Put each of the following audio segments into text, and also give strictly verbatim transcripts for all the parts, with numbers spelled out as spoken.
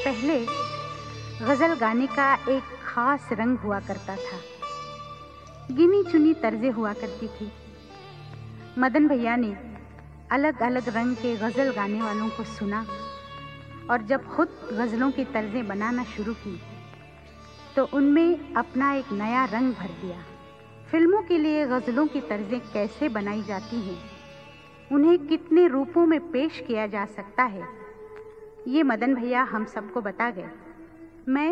पहले गज़ल गाने का एक खास रंग हुआ करता था। गिनी चुनी तर्जें हुआ करती थी। मदन भैया ने अलग अलग रंग के गज़ल गाने वालों को सुना और जब खुद गज़लों की तर्जें बनाना शुरू की तो उनमें अपना एक नया रंग भर दिया। फिल्मों के लिए गज़लों की तर्जें कैसे बनाई जाती हैं, उन्हें कितने रूपों में पेश किया जा सकता है, ये मदन भैया हम सबको बता गए। मैं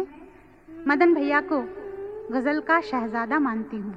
मदन भैया को गज़ल का शहज़ादा मानती हूँ।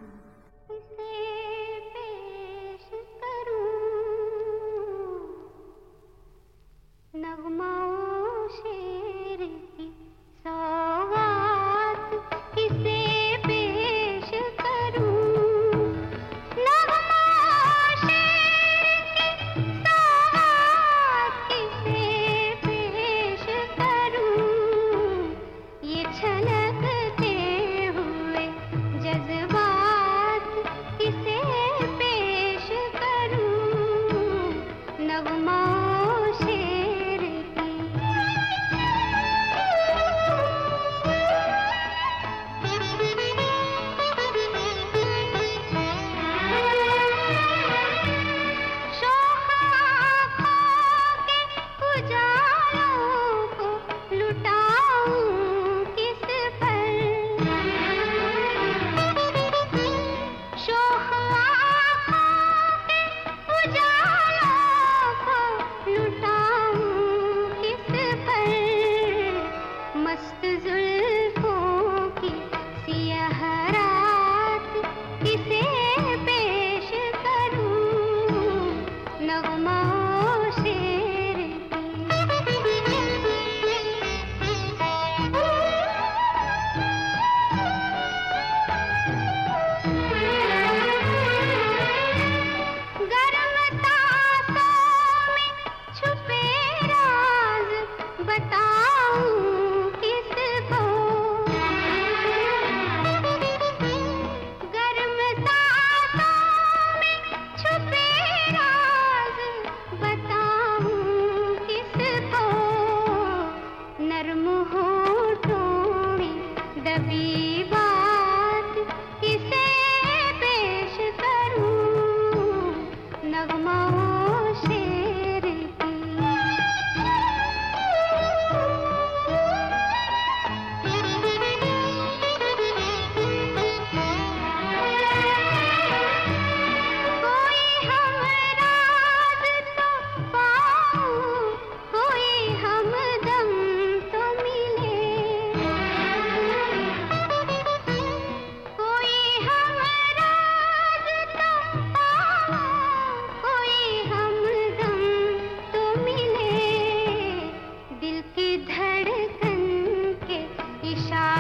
धड़कन के इशारे